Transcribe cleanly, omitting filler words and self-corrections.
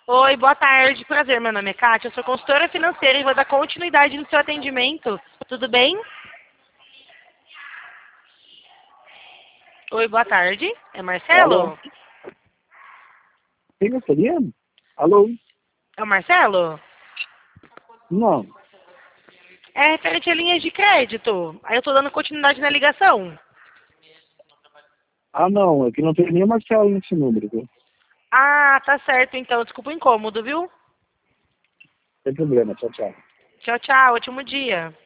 Oi, boa tarde. Prazer, meu nome é Kátia. Eu sou consultora financeira e vou dar continuidade no seu atendimento. Tudo bem? Oi, boa tarde. É Alô? Marcelo? Quem gostaria? Alô? É o Marcelo? Não. É referente a linhas de crédito. Aí eu tô dando continuidade na ligação. Ah, não. É que não tem nem Marcelo nesse número, viu? Ah, tá certo então. Desculpa o incômodo, viu? Sem problema. Tchau, tchau. Tchau, tchau. Ótimo dia.